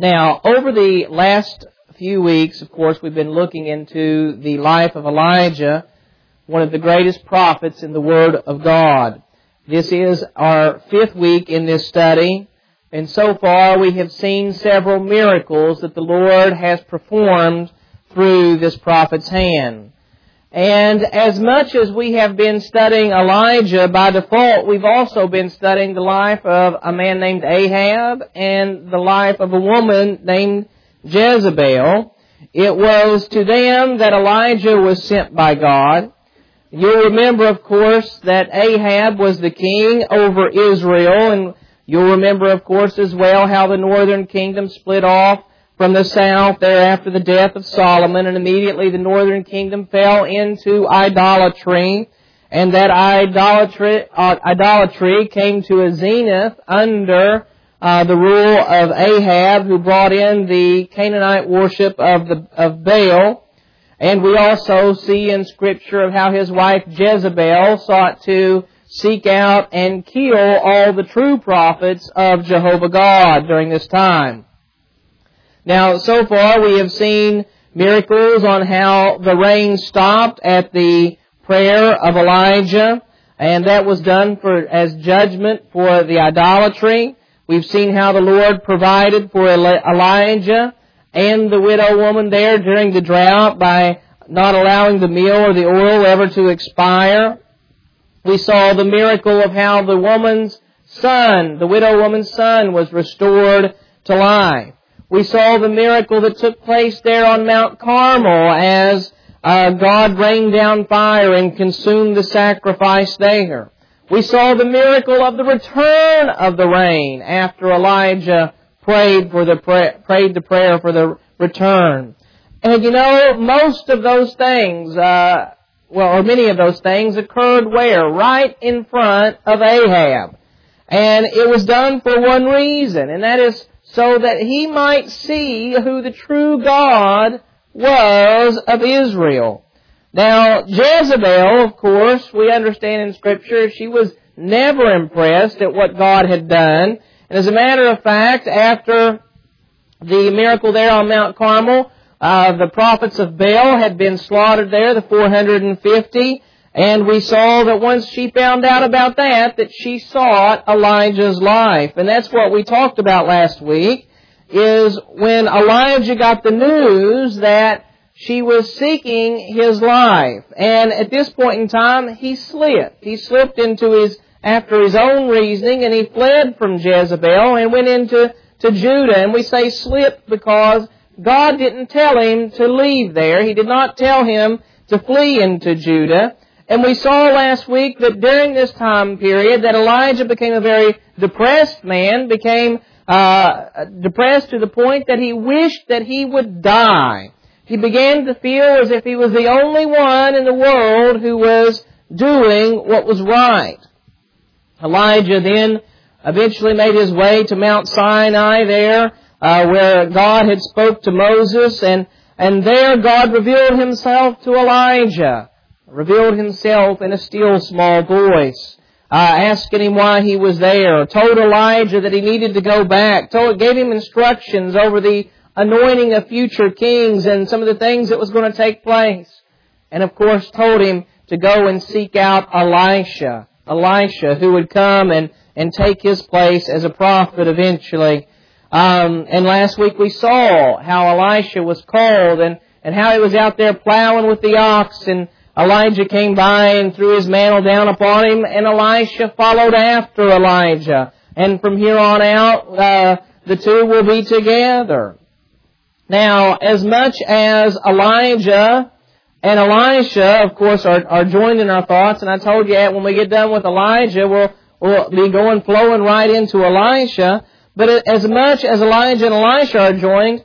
Now, over the last few weeks, of course, we've been looking into the life of Elijah, one of the greatest prophets in the Word of God. This is our 5th week in this study, and so far we have seen several miracles that the Lord has performed through this prophet's hand. And as much as we have been studying Elijah, by default, we've also been studying the life of a man named Ahab and the life of a woman named Jezebel. It was to them that Elijah was sent by God. You'll remember, of course, that Ahab was the king over Israel, and you'll remember, of course, as well how the northern kingdom split off from the south there after the death of Solomon, and immediately the northern kingdom fell into idolatry, and that idolatry came to a zenith under the rule of Ahab, who brought in the Canaanite worship of Baal. And we also see in Scripture of how his wife Jezebel sought to seek out and kill all the true prophets of Jehovah God during this time. Now, so far we have seen miracles on how the rain stopped at the prayer of Elijah, and that was done as judgment for the idolatry. We've seen how the Lord provided for Elijah and the widow woman there during the drought by not allowing the meal or the oil ever to expire. We saw the miracle of how the widow woman's son was restored to life. We saw the miracle that took place there on Mount Carmel as God rained down fire and consumed the sacrifice there. We saw the miracle of the return of the rain after Elijah prayed the prayer for the return. And most of those things, many of those things occurred where? Right in front of Ahab. And it was done for one reason, and that is so that he might see who the true God was of Israel. Now, Jezebel, of course, we understand in Scripture, she was never impressed at what God had done. And as a matter of fact, after the miracle there on Mount Carmel, the prophets of Baal had been slaughtered there, the 450. And we saw that once she found out about that she sought Elijah's life. And that's what we talked about last week, is when Elijah got the news that she was seeking his life. And at this point in time, he slipped. He slipped after his own reasoning, and he fled from Jezebel and went into Judah. And we say slipped because God didn't tell him to leave there. He did not tell him to flee into Judah. And we saw last week that during this time period that Elijah became a very depressed man, became depressed to the point that he wished that he would die. He began to feel as if he was the only one in the world who was doing what was right. Elijah then eventually made his way to Mount Sinai there, where God had spoke to Moses, and there God revealed Himself to Elijah. Revealed Himself in a still small voice, asking him why he was there, told Elijah that he needed to go back, gave him instructions over the anointing of future kings and some of the things that was going to take place. And of course told him to go and seek out Elisha, who would come and take his place as a prophet eventually. And last week we saw how Elisha was called and how he was out there plowing with the ox, and Elijah came by and threw his mantle down upon him, and Elisha followed after Elijah. And from here on out, the two will be together. Now, as much as Elijah and Elisha, of course, are joined in our thoughts, and I told you when we get done with Elijah, we'll be flowing right into Elisha. But as much as Elijah and Elisha are joined,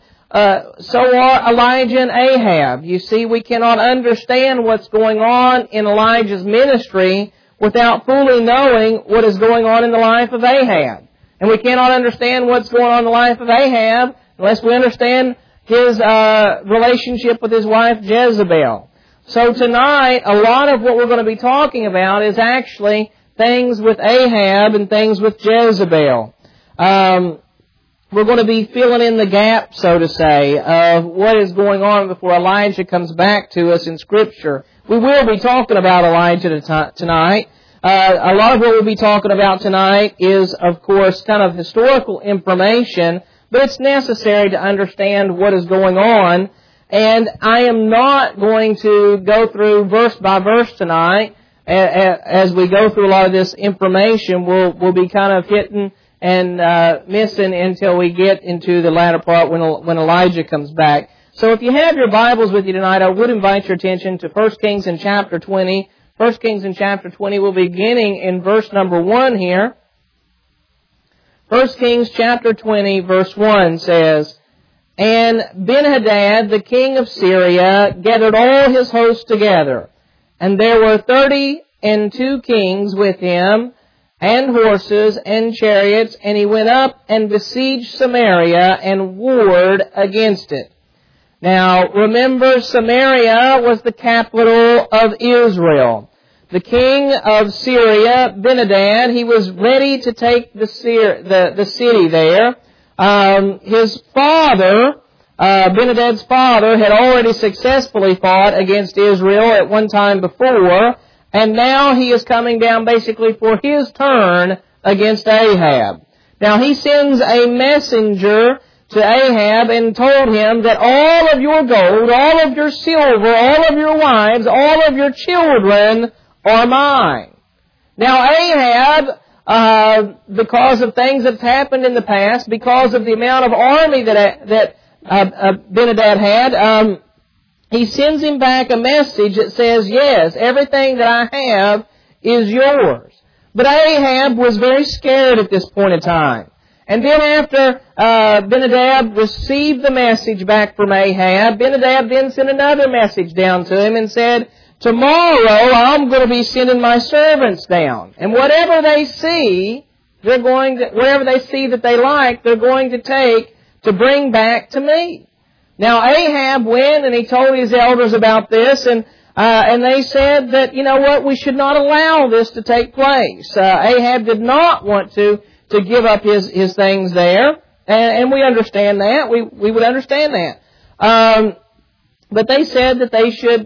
so are Elijah and Ahab. You see, we cannot understand what's going on in Elijah's ministry without fully knowing what is going on in the life of Ahab. And we cannot understand what's going on in the life of Ahab unless we understand his relationship with his wife Jezebel. So tonight, a lot of what we're going to be talking about is actually things with Ahab and things with Jezebel. we're going to be filling in the gap, so to say, of what is going on before Elijah comes back to us in Scripture. We will be talking about Elijah tonight. A lot of what we'll be talking about tonight is, of course, kind of historical information, but it's necessary to understand what is going on. And I am not going to go through verse by verse tonight. As we go through a lot of this information, we'll be kind of hitting and missing until we get into the latter part when Elijah comes back. So if you have your Bibles with you tonight, I would invite your attention to 1 Kings in chapter 20. 1 Kings in chapter 20, we'll be beginning in verse number 1 here. 1 Kings chapter 20, verse 1 says, "And Ben-Hadad, the king of Syria, gathered all his hosts together. And there were 32 kings with him, and horses and chariots, and he went up and besieged Samaria and warred against it." Now, remember, Samaria was the capital of Israel. The king of Syria, Ben-Hadad, he was ready to take the city there. His father, Ben-Hadad's father, had already successfully fought against Israel at one time before, and now he is coming down basically for his turn against Ahab. Now he sends a messenger to Ahab and told him that all of your gold, all of your silver, all of your wives, all of your children are mine. Now Ahab, because of things that have happened in the past, because of the amount of army that Ben-Hadad had, he sends him back a message that says, yes, everything that I have is yours. But Ahab was very scared at this point in time. And then after Ben-Hadad received the message back from Ahab, Ben-Hadad then sent another message down to him and said, tomorrow I'm going to be sending my servants down. And whatever they see, whatever they see that they like, they're going to take to bring back to me. Now Ahab went and he told his elders about this, and they said that, you know what, we should not allow this to take place. Ahab did not want to give up his things there, and we understand that. We would understand that. But they said that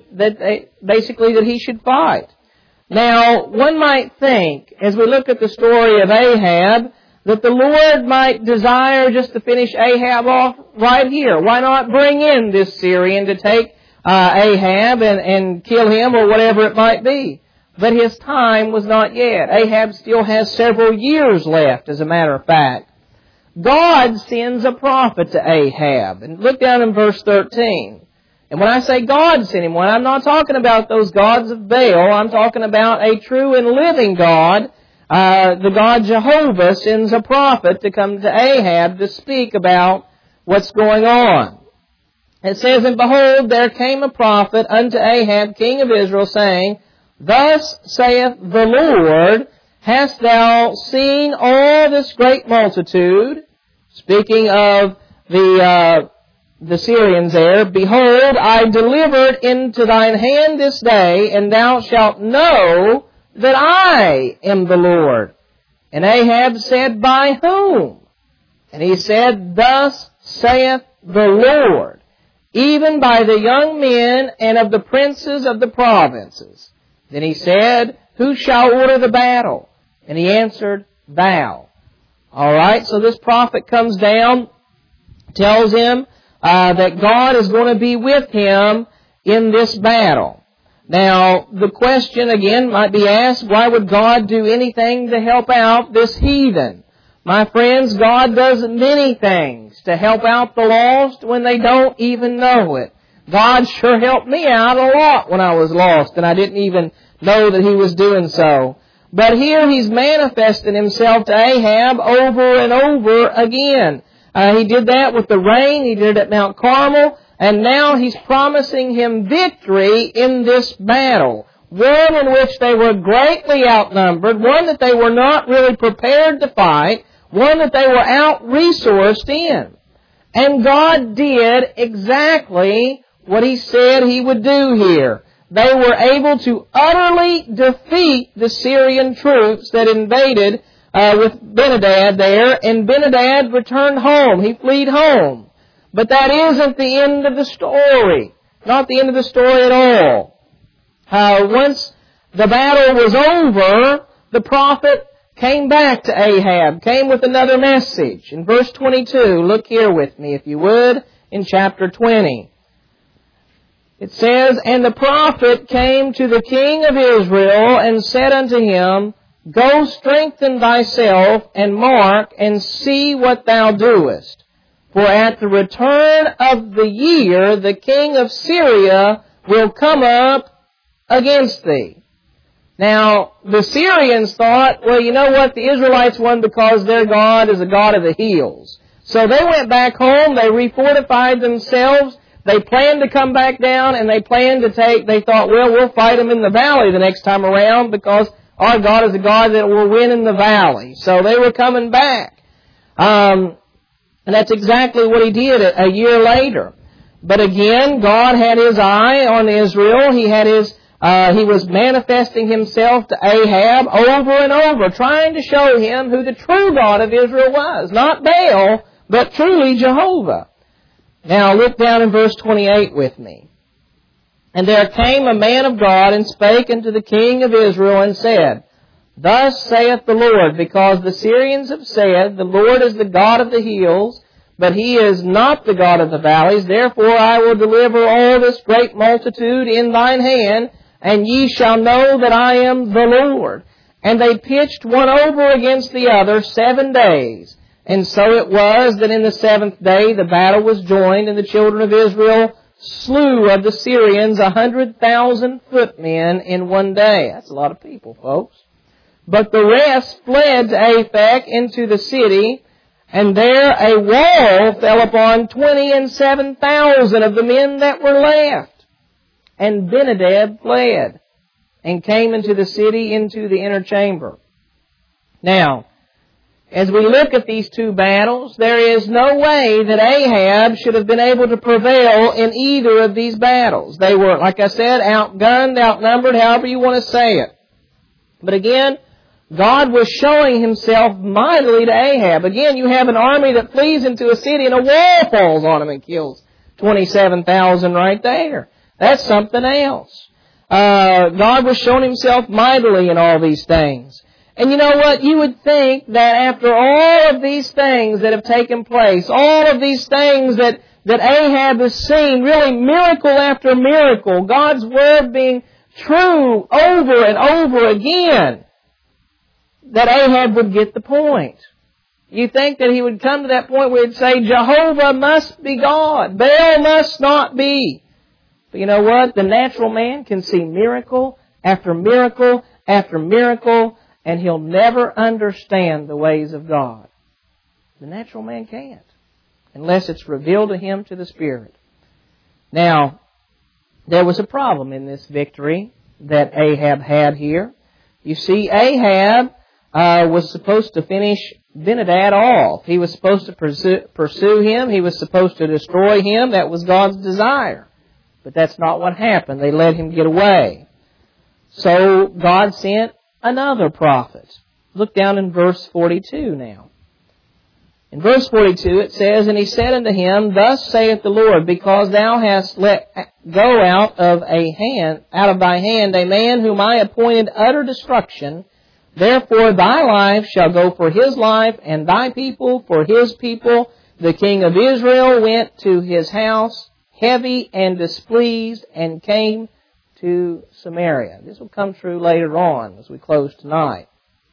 that he should fight. Now, one might think, as we look at the story of Ahab, that the Lord might desire just to finish Ahab off right here. Why not bring in this Syrian to take Ahab and kill him or whatever it might be? But his time was not yet. Ahab still has several years left, as a matter of fact. God sends a prophet to Ahab. And look down in verse 13. And when I say God sent him, I'm not talking about those gods of Baal. I'm talking about a true and living God. The God Jehovah sends a prophet to come to Ahab to speak about what's going on. It says, "And behold, there came a prophet unto Ahab, king of Israel, saying, Thus saith the Lord, hast thou seen all this great multitude?" Speaking of the Syrians there, "Behold, I delivered into thine hand this day, and thou shalt know that I am the Lord." And Ahab said, "By whom?" And he said, "Thus saith the Lord, even by the young men and of the princes of the provinces." Then he said, "Who shall order the battle?" And he answered, "Thou." All right, so this prophet comes down, tells him that God is going to be with him in this battle. Now, the question again might be asked, why would God do anything to help out this heathen? My friends, God does many things to help out the lost when they don't even know it. God sure helped me out a lot when I was lost, and I didn't even know that He was doing so. But here He's manifesting Himself to Ahab over and over again. He did that with the rain. He did it at Mount Carmel. And now He's promising him victory in this battle. One in which they were greatly outnumbered. One that they were not really prepared to fight. One that they were out-resourced in. And God did exactly what He said He would do here. They were able to utterly defeat the Syrian troops that invaded with Benhadad there, and Benhadad returned home. He fled home. But that isn't the end of the story. Not the end of the story at all. Once the battle was over, the prophet came back to Ahab, came with another message. In verse 22, look here with me, if you would, in chapter 20. It says, "And the prophet came to the king of Israel and said unto him, Go strengthen thyself and mark and see what thou doest. For at the return of the year the king of Syria will come up against thee." Now, the Syrians thought, well, you know what? The Israelites won because their God is a God of the hills. So they went back home, they refortified themselves, they planned to come back down, and they thought, well, we'll fight them in the valley the next time around because our God is a God that will win in the valley. So they were coming back. And that's exactly what He did a year later. But again, God had His eye on Israel. He was manifesting Himself to Ahab over and over, trying to show him who the true God of Israel was. Not Baal, but truly Jehovah. Now look down in verse 28 with me. "And there came a man of God and spake unto the king of Israel and said, Thus saith the Lord, because the Syrians have said, The Lord is the God of the hills, but He is not the God of the valleys. Therefore I will deliver all this great multitude in thine hand, and ye shall know that I am the Lord. And they pitched one over against the other 7 days. And so it was that in the 7th day the battle was joined, and the children of Israel slew of the Syrians 100,000 footmen in 1 day." That's a lot of people, folks. "But the rest fled to Aphek into the city, and there a wall fell upon 27,000 of the men that were left. And Benhadad fled, and came into the city into the inner chamber." Now, as we look at these two battles, there is no way that Ahab should have been able to prevail in either of these battles. They were, like I said, outgunned, outnumbered, however you want to say it. But again, God was showing Himself mightily to Ahab. Again, you have an army that flees into a city and a wall falls on them and kills 27,000 right there. That's something else. God was showing Himself mightily in all these things. And you know what? You would think that after all of these things that have taken place, all of these things that Ahab has seen, really miracle after miracle, God's Word being true over and over again, that Ahab would get the point. You think that he would come to that point where he'd say, Jehovah must be God, Baal must not be. But you know what? The natural man can see miracle after miracle after miracle, and he'll never understand the ways of God. The natural man can't, unless it's revealed to him to the Spirit. Now, there was a problem in this victory that Ahab had here. You see, Ahab was supposed to finish Benhadad off. He was supposed to pursue him. He was supposed to destroy him. That was God's desire. But that's not what happened. They let him get away. So God sent another prophet. Look down in verse 42 now. In verse 42 it says, "And he said unto him, Thus saith the Lord, because thou hast let go out of thy hand a man whom I appointed utter destruction, therefore thy life shall go for his life, and thy people for his people. The king of Israel went to his house heavy and displeased, and came to Samaria." This will come true later on as we close tonight.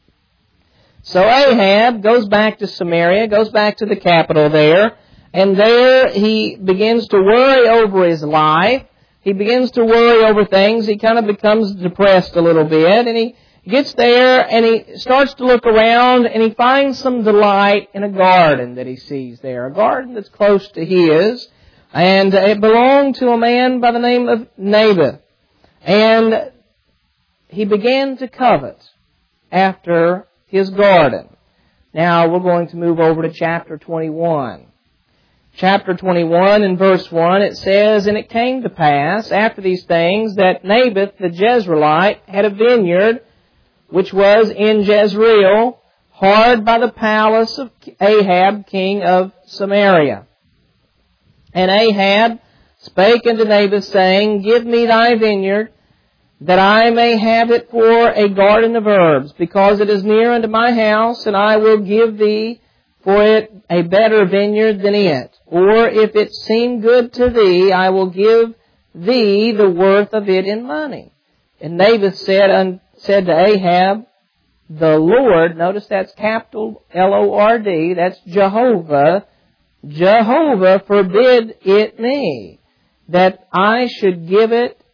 So Ahab goes back to Samaria, goes back to the capital there, and there he begins to worry over his life. He begins to worry over things. He kind of becomes depressed a little bit, and he gets there and he starts to look around, and he finds some delight in a garden that he sees there, a garden that's close to his, and it belonged to a man by the name of Naboth. And he began to covet after his garden. Now we're going to move over to chapter 21. Chapter 21 in verse 1, it says, "And it came to pass after these things that Naboth the Jezreelite had a vineyard which was in Jezreel, hard by the palace of Ahab, king of Samaria. And Ahab spake unto Naboth, saying, Give me thy vineyard, that I may have it for a garden of herbs, because it is near unto my house, and I will give thee for it a better vineyard than it. Or if it seem good to thee, I will give thee the worth of it in money. And Naboth said to Ahab, The Lord, notice that's capital L-O-R-D, that's Jehovah, Jehovah forbid it me, that I should give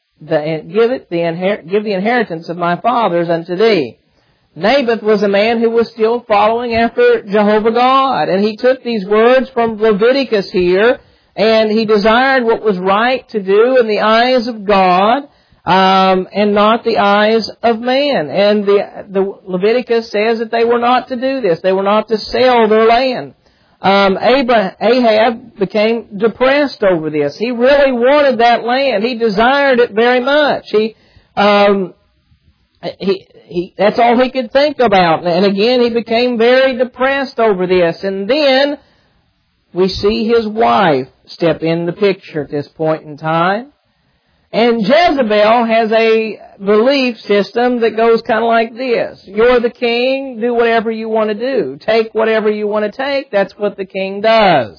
the inheritance of my fathers unto thee. Naboth was a man who was still following after Jehovah God, and he took these words from Leviticus here, and he desired what was right to do in the eyes of God, and not the eyes of man. And the Leviticus says that they were not to do this; they were not to sell their land. Ahab became depressed over this. He really wanted that land. He desired it very much. That's all he could think about. And again, he became very depressed over this. And then we see his wife step in the picture at this point in time. And Jezebel has a belief system that goes kind of like this. You're the king, do whatever you want to do. Take whatever you want to take. That's what the king does.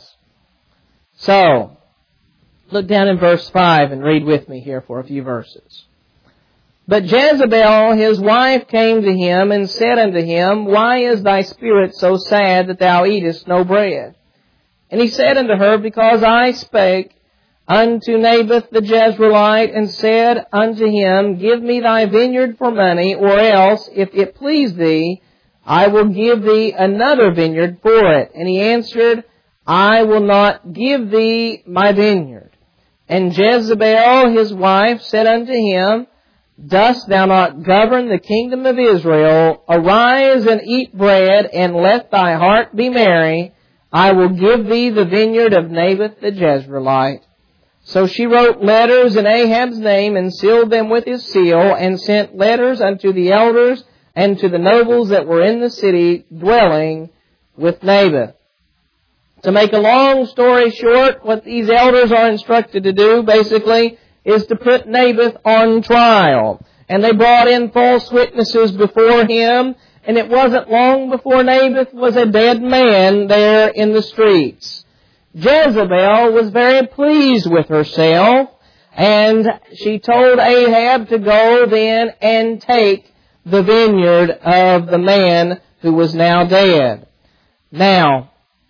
So, look down in verse 5 and read with me here for a few verses. But Jezebel, his wife, came to him and said unto him, Why is thy spirit so sad that thou eatest no bread? And he said unto her, Because I spake unto Naboth the Jezreelite, and said unto him, Give me thy vineyard for money, or else, if it please thee, I will give thee another vineyard for it. And he answered, I will not give thee my vineyard. And Jezebel, his wife, said unto him, Dost thou not govern the kingdom of Israel? Arise and eat bread, and let thy heart be merry. I will give thee the vineyard of Naboth the Jezreelite. So she wrote letters in Ahab's name, and sealed them with his seal, and sent letters unto the elders and to the nobles that were in the city, dwelling with Naboth. To make a long story short, what these elders are instructed to do, basically, is to put Naboth on trial. And they brought in false witnesses before him, and it wasn't long before Naboth was a dead man there in the streets. Jezebel was very pleased with herself, and she told Ahab to go then and take the vineyard of the man who was now dead. Now,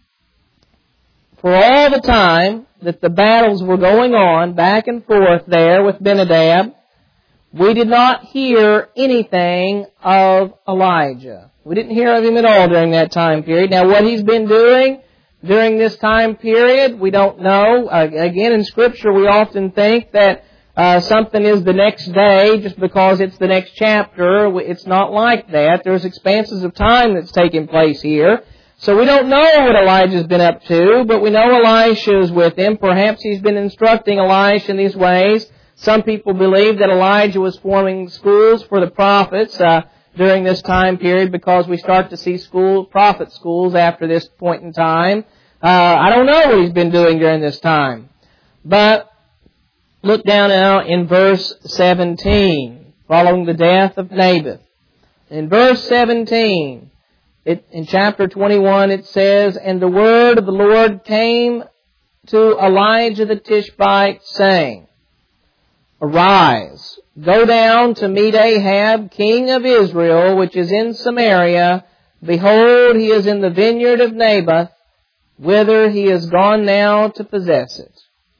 for all the time that the battles were going on back and forth there with Ben-Hadad, we did not hear anything of Elijah. We didn't hear of him at all during that time period. Now, what he's been doing during this time period, we don't know. Again, in Scripture, we often think that something is the next day just because it's the next chapter. It's not like that. There's expanses of time that's taking place here. So we don't know what Elijah's been up to, but we know Elisha is with him. Perhaps he's been instructing Elisha in these ways. Some people believe that Elijah was forming schools for the prophets during this time period, because we start to see prophet schools after this point in time. I don't know what he's been doing during this time. But look down now in verse 17, following the death of Naboth. In verse 17, in chapter 21, it says, And the word of the Lord came to Elijah the Tishbite, saying, Arise, go down to meet Ahab, king of Israel, which is in Samaria. Behold, he is in the vineyard of Naboth, whither he is gone now to possess it.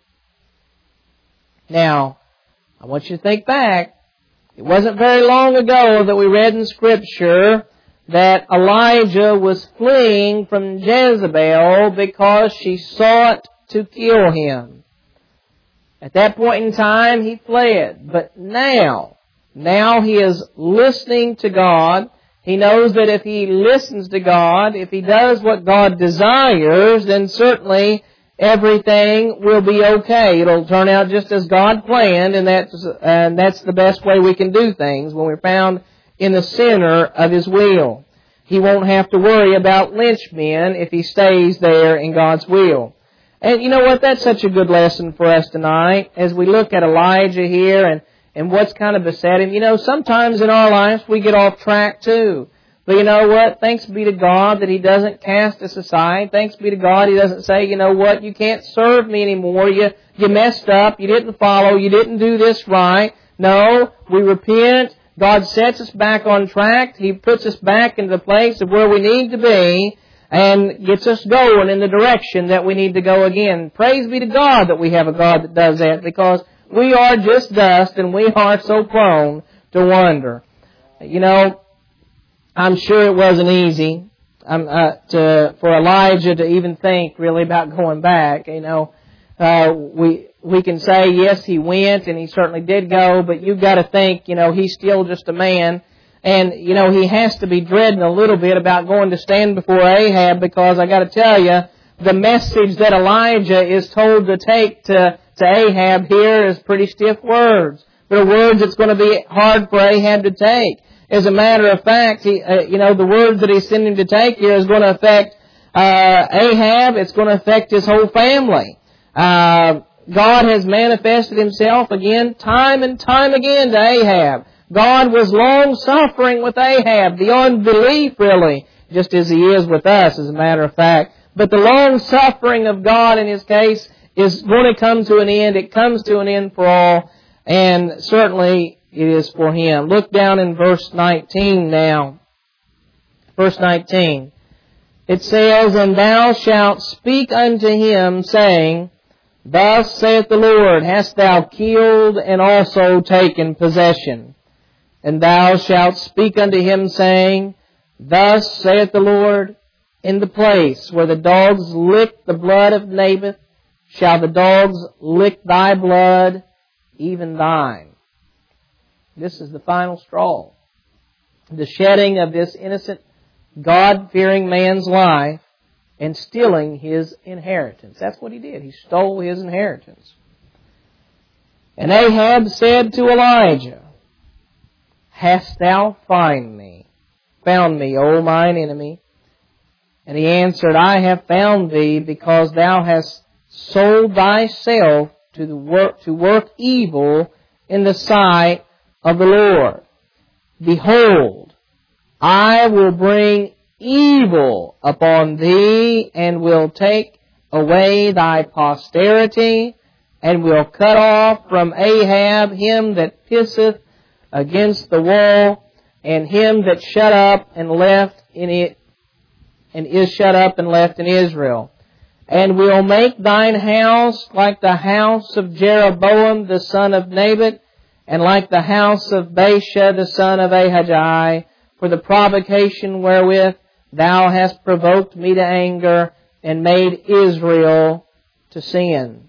Now, I want you to think back. It wasn't very long ago that we read in Scripture that Elijah was fleeing from Jezebel because she sought to kill him. At that point in time, he fled. But now he is listening to God. He knows that if he listens to God, if he does what God desires, then certainly everything will be okay. It'll turn out just as God planned, and that's the best way we can do things, when we're found in the center of His will. he won't have to worry about lynchmen if he stays there in God's will. And you know what? That's such a good lesson for us tonight as we look at Elijah here and what's kind of beset him. You know, sometimes in our lives we get off track too. But you know what? Thanks be to God that He doesn't cast us aside. Thanks be to God He doesn't say, you know what, you can't serve me anymore. You messed up. You didn't follow. You didn't do this right. No, we repent. God sets us back on track. He puts us back into the place of where we need to be and gets us going in the direction that we need to go again. Praise be to God that we have a God that does that, because we are just dust and we are so prone to wander. You know, I'm sure it wasn't easy for Elijah to even think really about going back. You know, we can say yes, he went and he certainly did go, but you've got to think, you know, he's still just a man, and you know he has to be dreading a little bit about going to stand before Ahab, because I got to tell you, the message that Elijah is told to take to Ahab here is pretty stiff words. They're words that's going to be hard for Ahab to take. As a matter of fact, the words that he's sending to take here is going to affect Ahab. It's going to affect his whole family. God has manifested Himself again, time and time again to Ahab. God was long-suffering with Ahab, the unbelief really, just as He is with us, as a matter of fact. But the long-suffering of God in His case is going to come to an end. It comes to an end for all, and certainly it is for him. Look down in verse 19 now. Verse 19. It says, "And thou shalt speak unto him, saying, Thus saith the Lord, Hast thou killed and also taken possession? And thou shalt speak unto him, saying, Thus saith the Lord, In the place where the dogs licked the blood of Naboth, shall the dogs lick thy blood, even thine." This is the final straw. The shedding of this innocent, God-fearing man's life and stealing his inheritance. That's what he did. He stole his inheritance. And Ahab said to Elijah, "Hast thou found me, O mine enemy?" And he answered, "I have found thee, because thou hast sold thyself to work evil in the sight of the Lord. Behold, I will bring evil upon thee, and will take away thy posterity, and will cut off from Ahab him that pisseth against the wall, and him that shut up and left in it, and is shut up and left in Israel. And will make thine house like the house of Jeroboam the son of Nebat, and like the house of Baasha the son of Ahijah, for the provocation wherewith thou hast provoked me to anger, and made Israel to sin."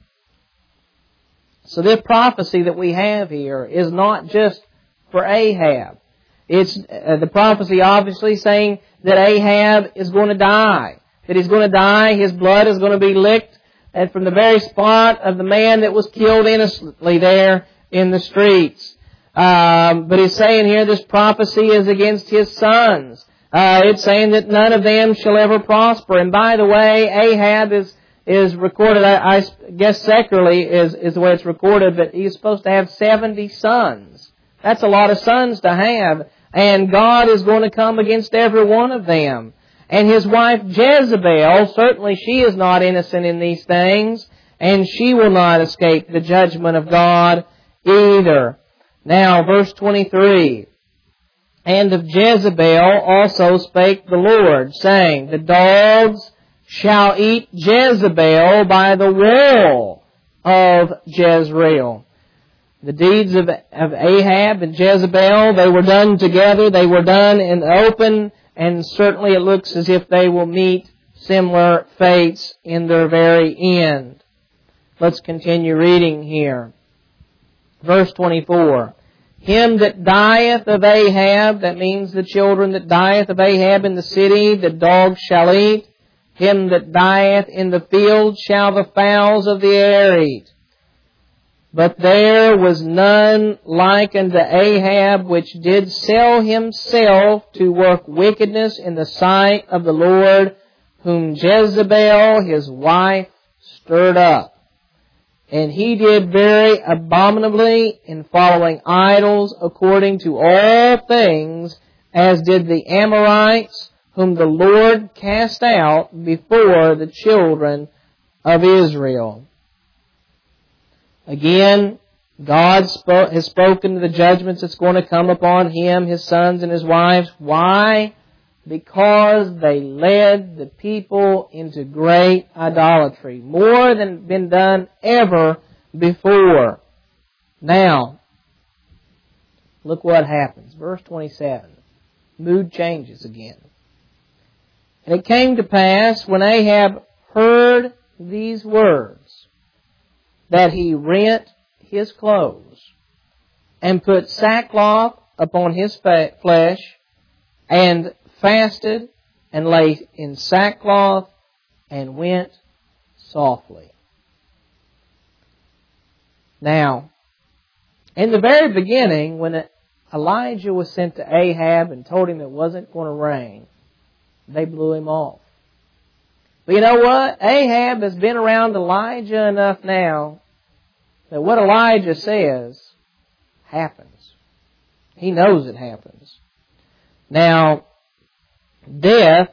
So this prophecy that we have here is not just for Ahab. It's the prophecy obviously saying that Ahab is going to die. That he's going to die, his blood is going to be licked, and from the very spot of the man that was killed innocently there in the streets. But he's saying here this prophecy is against his sons. It's saying that none of them shall ever prosper. And by the way, Ahab is recorded, I guess secularly is the way it's recorded, but he's supposed to have 70 sons. That's a lot of sons to have. And God is going to come against every one of them. And his wife Jezebel, certainly she is not innocent in these things, and she will not escape the judgment of God either. Now, verse 23. "And of Jezebel also spake the Lord, saying, The dogs shall eat Jezebel by the wall of Jezreel." The deeds of Ahab and Jezebel, they were done together. They were done in the open, and certainly it looks as if they will meet similar fates in their very end. Let's continue reading here. Verse 24. "Him that dieth of Ahab," that means the children that dieth of Ahab in the city, "the dogs shall eat. Him that dieth in the field shall the fowls of the air eat. But there was none like unto Ahab, which did sell himself to work wickedness in the sight of the Lord, whom Jezebel his wife stirred up. And he did very abominably in following idols, according to all things, as did the Amorites, whom the Lord cast out before the children of Israel. Again, God has spoken to the judgments that's going to come upon him, his sons, and his wives. Why? Because they led the people into great idolatry, more than been done ever before. Now, look what happens. Verse 27. Mood changes again. And it came to pass, when Ahab heard these words, that he rent his clothes, and put sackcloth upon his flesh, and fasted, and lay in sackcloth, and went softly. Now, in the very beginning, when Elijah was sent to Ahab and told him it wasn't going to rain, they blew him off. But you know what? Ahab has been around Elijah enough now that what Elijah says happens. He knows it happens. Now, death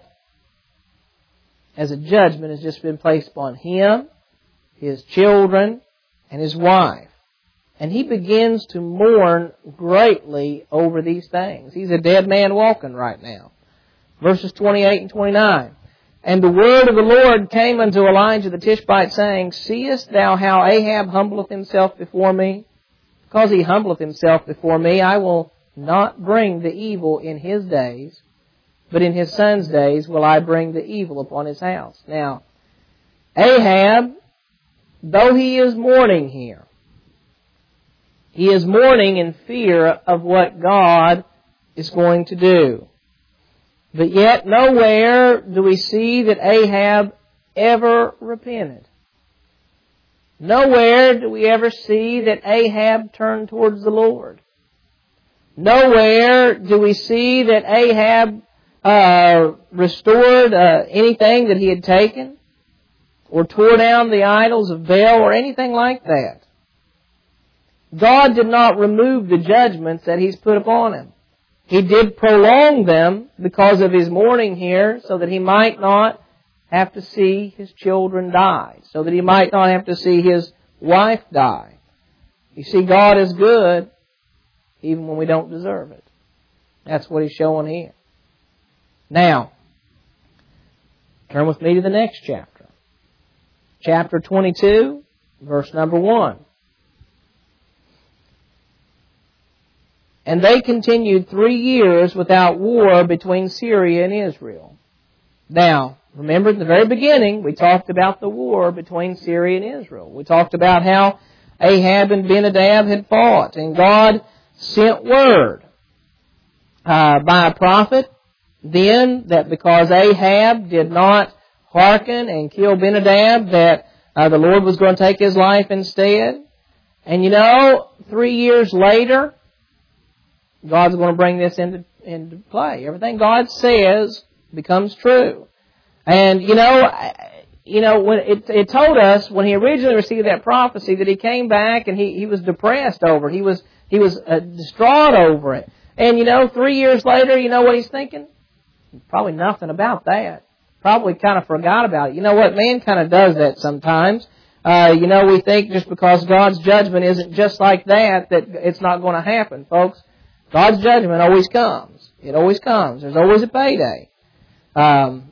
as a judgment has just been placed upon him, his children, and his wife. And he begins to mourn greatly over these things. He's a dead man walking right now. Verses 28 and 29. And the word of the Lord came unto Elijah the Tishbite, saying, Seest thou how Ahab humbleth himself before me? Because he humbleth himself before me, I will not bring the evil in his days, but in his son's days will I bring the evil upon his house. Now, Ahab, though he is mourning here, he is mourning in fear of what God is going to do. But yet nowhere do we see that Ahab ever repented. Nowhere do we ever see that Ahab turned towards the Lord. Nowhere do we see that Ahab restored anything that he had taken, or tore down the idols of Baal, or anything like that. God did not remove the judgments that He's put upon him. He did prolong them because of his mourning here, so that he might not have to see his children die, so that he might not have to see his wife die. You see, God is good even when we don't deserve it. That's what He's showing here. Now, turn with me to the next chapter. Chapter 22, verse number 1. And they continued 3 years without war between Syria and Israel. Now, remember at the very beginning, we talked about the war between Syria and Israel. We talked about how Ahab and Ben-Hadad had fought, and God sent word by a prophet then that because Ahab did not hearken and kill Ben-Hadad, that the Lord was going to take his life instead. And 3 years later, God's going to bring this into play. Everything God says becomes true. And, when it told us when he originally received that prophecy that he came back and he was depressed over it. He was distraught over it. And, 3 years later, you know what he's thinking? Probably nothing about that. Probably kind of forgot about it. You know what? Man kind of does that sometimes. We think just because God's judgment isn't just like that it's not going to happen, folks. God's judgment always comes. It always comes. There's always a payday. And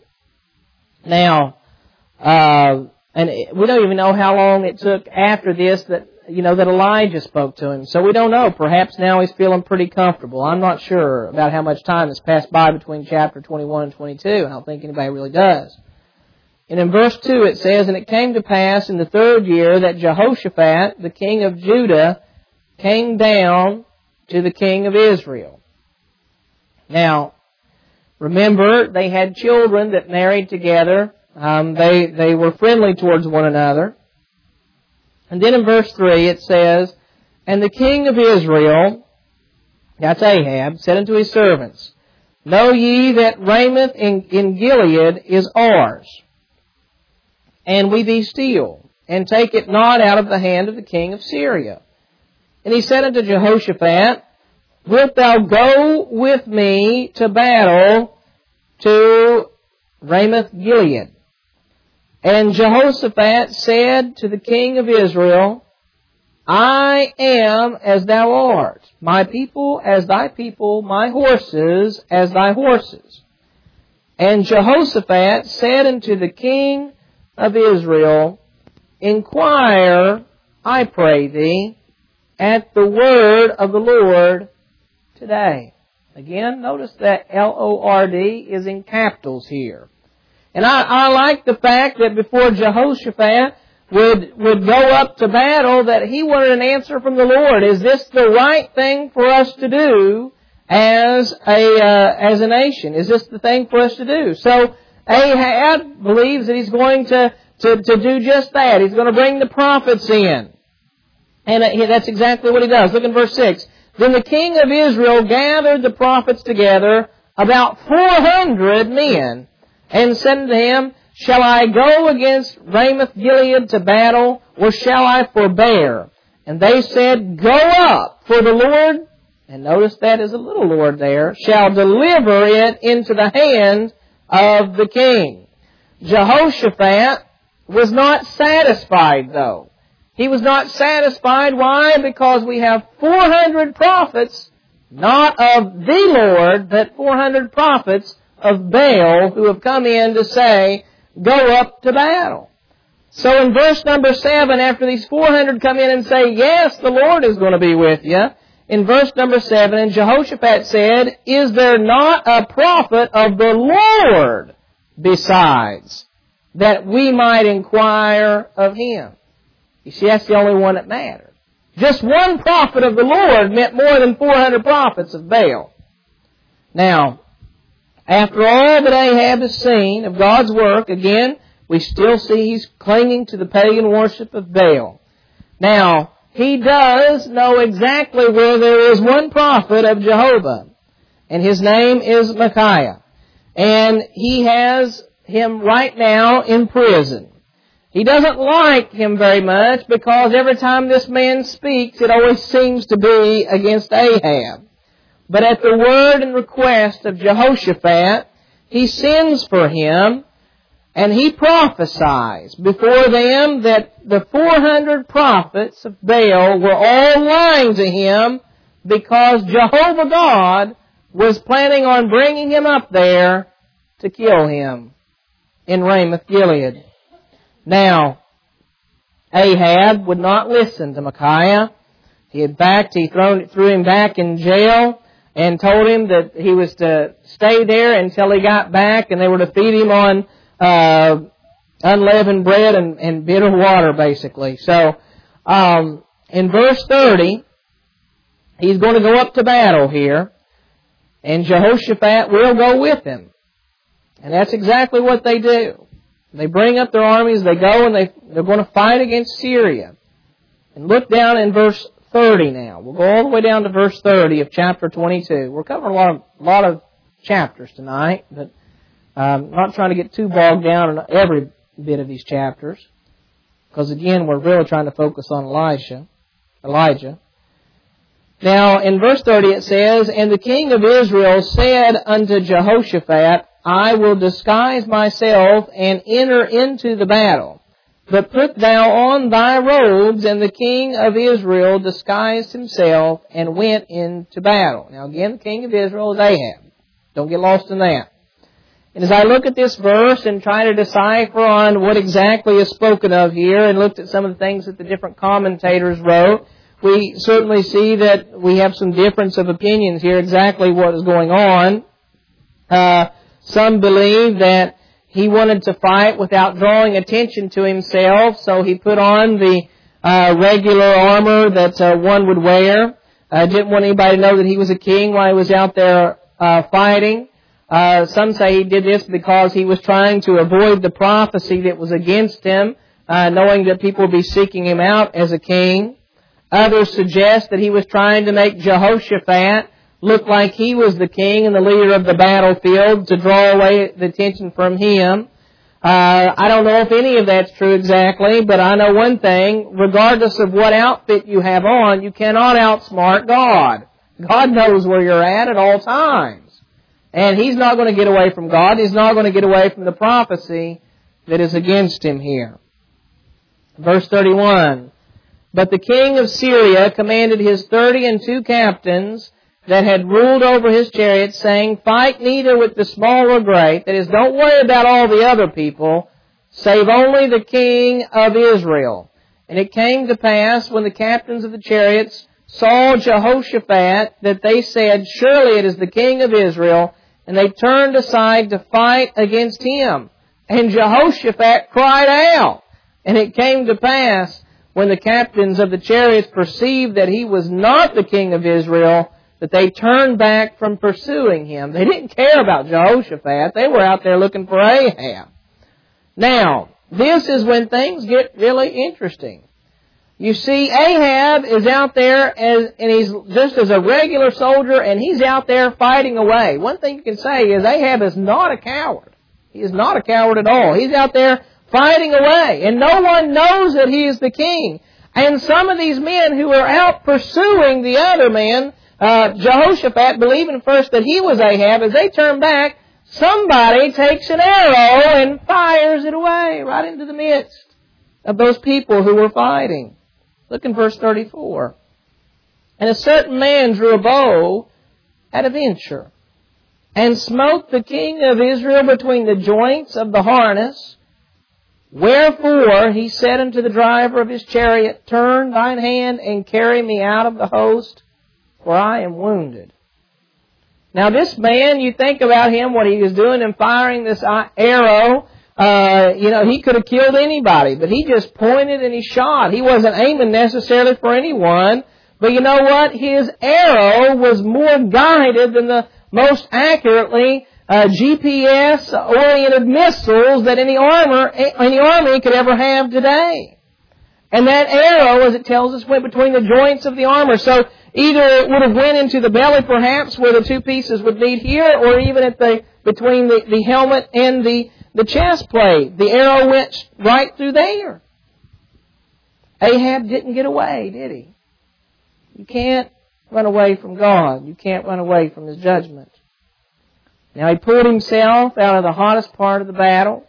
we don't even know how long it took after this that Elijah spoke to him. So we don't know. Perhaps now he's feeling pretty comfortable. I'm not sure about how much time has passed by between chapter 21 and 22. I don't think anybody really does. And in verse 2 it says, And it came to pass in the 3rd year that Jehoshaphat, the king of Judah, came down to the king of Israel. Now, remember, they had children that married together. They were friendly towards one another. And then in verse 3 it says, And the king of Israel, that's Ahab, said unto his servants, Know ye that Ramoth in Gilead is ours, and we be still, and take it not out of the hand of the king of Syria. And he said unto Jehoshaphat, Wilt thou go with me to battle to Ramoth Gilead? And Jehoshaphat said to the king of Israel, I am as thou art, my people as thy people, my horses as thy horses. And Jehoshaphat said unto the king of Israel, Inquire, I pray thee, at the word of the Lord today. Again, notice that Lord is in capitals here. And I like the fact that before Jehoshaphat would go up to battle, that he wanted an answer from the Lord. Is this the right thing for us to do as a nation? Is this the thing for us to do? So Ahab believes that he's going to do just that. He's going to bring the prophets in. And that's exactly what he does. Look in verse 6. Then the king of Israel gathered the prophets together, about 400 men, and said unto him, Shall I go against Ramoth Gilead to battle, or shall I forbear? And they said, Go up, for the Lord, and notice that is a little Lord there, shall deliver it into the hand of the king. Jehoshaphat was not satisfied, though. He was not satisfied. Why? Because we have 400 prophets, not of the Lord, but 400 prophets of Baal who have come in to say, Go up to battle. So in verse number 7, after these 400 come in and say, Yes, the Lord is going to be with you, in verse number 7, and Jehoshaphat said, Is there not a prophet of the Lord besides, that we might inquire of him? You see, that's the only one that mattered. Just one prophet of the Lord meant more than 400 prophets of Baal. Now, after all that Ahab has seen of God's work, again, we still see he's clinging to the pagan worship of Baal. Now, he does know exactly where there is one prophet of Jehovah, and his name is Micaiah. And he has him right now in prison. He doesn't like him very much because every time this man speaks, it always seems to be against Ahab. But at the word and request of Jehoshaphat, he sends for him, and he prophesies before them that the 400 prophets of Baal were all lying to him because Jehovah God was planning on bringing him up there to kill him in Ramoth Gilead. Now, Ahab would not listen to Micaiah. He threw him back in jail and told him that he was to stay there until he got back, and they were to feed him on unleavened bread and bitter water, basically. So, in verse 30, he's going to go up to battle here, and Jehoshaphat will go with him. And that's exactly what they do. They bring up their armies, they go, and they're going to fight against Syria. And look down in verse 30 now. We'll go all the way down to verse 30 of chapter 22. We're covering a lot of chapters tonight, but I'm not trying to get too bogged down in every bit of these chapters, because again, we're really trying to focus on Elijah. Now, in verse 30 it says, And the king of Israel said unto Jehoshaphat, I will disguise myself and enter into the battle. But put thou on thy robes. And the king of Israel disguised himself and went into battle. Now again, the king of Israel is Ahab. Don't get lost in that. And as I look at this verse and try to decipher on what exactly is spoken of here, and looked at some of the things that the different commentators wrote, we certainly see that we have some difference of opinions here exactly what is going on. Some believe that he wanted to fight without drawing attention to himself, so he put on the regular armor that one would wear. Didn't want anybody to know that he was a king while he was out there fighting. Some say he did this because he was trying to avoid the prophecy that was against him knowing that people would be seeking him out as a king. Others suggest that he was trying to make Jehoshaphat look like he was the king and the leader of the battlefield to draw away the attention from him. I don't know if any of that's true exactly, but I know one thing: regardless of what outfit you have on, you cannot outsmart God. God knows where you're at all times. And He's not going to get away from God. He's not going to get away from the prophecy that is against Him here. Verse 31, "But the king of Syria commanded his 32 captains that had ruled over his chariots, saying, Fight neither with the small or great," that is, don't worry about all the other people, "save only the king of Israel. And it came to pass, when the captains of the chariots saw Jehoshaphat, that they said, Surely it is the king of Israel. And they turned aside to fight against him. And Jehoshaphat cried out. And it came to pass, when the captains of the chariots perceived that he was not the king of Israel, that they turned back from pursuing him." They didn't care about Jehoshaphat. They were out there looking for Ahab. Now, this is when things get really interesting. You see, Ahab is out there, and he's just as a regular soldier, and he's out there fighting away. One thing you can say is Ahab is not a coward. He is not a coward at all. He's out there fighting away, and no one knows that he is the king. And some of these men who are out pursuing the other man, Jehoshaphat, believing first that he was Ahab, as they turn back, somebody takes an arrow and fires it away right into the midst of those people who were fighting. Look in verse 34. "And a certain man drew a bow at a venture, and smote the king of Israel between the joints of the harness. Wherefore he said unto the driver of his chariot, Turn thine hand and carry me out of the host, for I am wounded." Now this man, you think about him, what he was doing in firing this arrow. He could have killed anybody, but he just pointed and he shot. He wasn't aiming necessarily for anyone, but you know what? His arrow was more guided than the most accurately GPS-oriented missiles that any army could ever have today. And that arrow, as it tells us, went between the joints of the armor. So either it would have went into the belly, perhaps, where the two pieces would meet here, or even between the helmet and the chest plate. The arrow went right through there. Ahab didn't get away, did he? You can't run away from God. You can't run away from His judgment. Now he pulled himself out of the hottest part of the battle,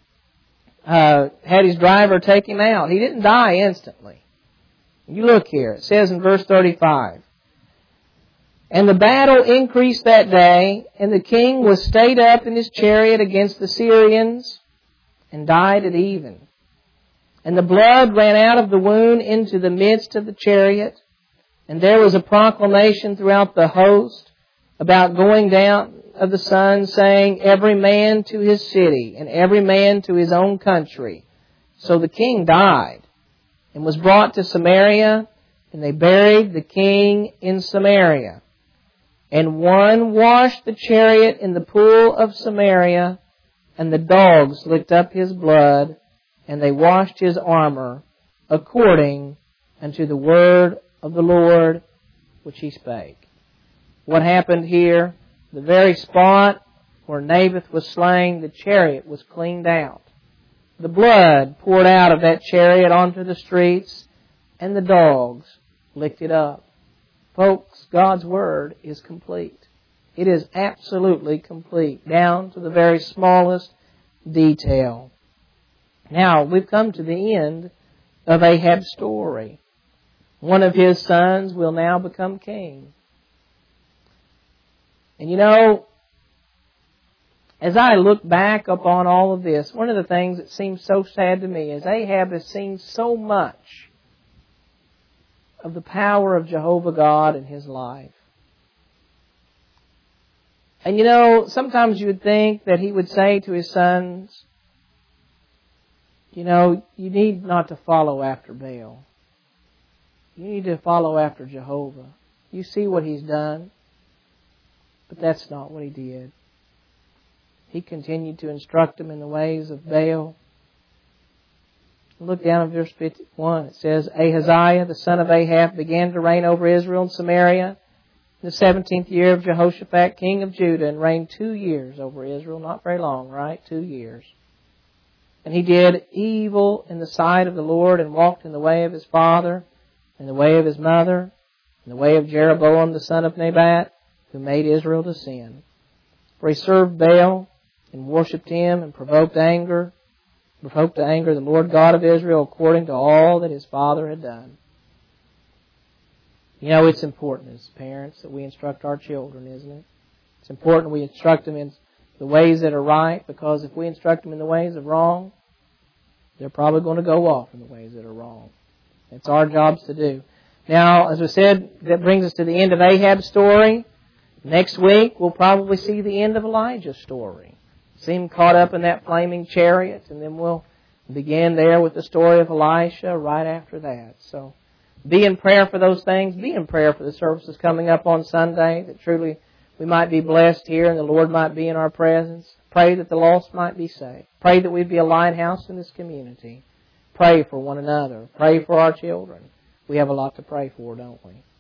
had his driver take him out. He didn't die instantly. You look here. It says in verse 35, "And the battle increased that day, and the king was stayed up in his chariot against the Syrians, and died at even. And the blood ran out of the wound into the midst of the chariot, and there was a proclamation throughout the host about going down of the sun, saying, Every man to his city, and every man to his own country. So the king died, and was brought to Samaria, and they buried the king in Samaria. And one washed the chariot in the pool of Samaria, and the dogs licked up his blood, and they washed his armor, according unto the word of the Lord which he spake." What happened here? The very spot where Naboth was slain, the chariot was cleaned out. The blood poured out of that chariot onto the streets, and the dogs licked it up. Folks, God's Word is complete. It is absolutely complete, down to the very smallest detail. Now, we've come to the end of Ahab's story. One of his sons will now become king. And you know, as I look back upon all of this, one of the things that seems so sad to me is Ahab has seen so much of the power of Jehovah God in his life. And you know, sometimes you would think that he would say to his sons, you know, you need not to follow after Baal. You need to follow after Jehovah. You see what he's done. But that's not what he did. He continued to instruct them in the ways of Baal. Look down at verse 51. It says, Ahaziah, the son of Ahab, began to reign over Israel and Samaria in the 17th year of Jehoshaphat, king of Judah, and reigned 2 years over Israel. Not very long, right? 2 years. And he did evil in the sight of the Lord, and walked in the way of his father, in the way of his mother, in the way of Jeroboam the son of Nebat, who made Israel to sin. For he served Baal, and worshipped him, and provoked to anger the Lord God of Israel, according to all that his father had done. You know, it's important as parents that we instruct our children, isn't it? It's important we instruct them in the ways that are right, because if we instruct them in the ways of wrong, they're probably going to go off in the ways that are wrong. It's our jobs to do. Now, as I said, that brings us to the end of Ahab's story. Next week, we'll probably see the end of Elijah's story. See him caught up in that flaming chariot, and then we'll begin there with the story of Elisha right after that. So, be in prayer for those things. Be in prayer for the services coming up on Sunday, that truly we might be blessed here and the Lord might be in our presence. Pray that the lost might be saved. Pray that we'd be a lighthouse in this community. Pray for one another. Pray for our children. We have a lot to pray for, don't we?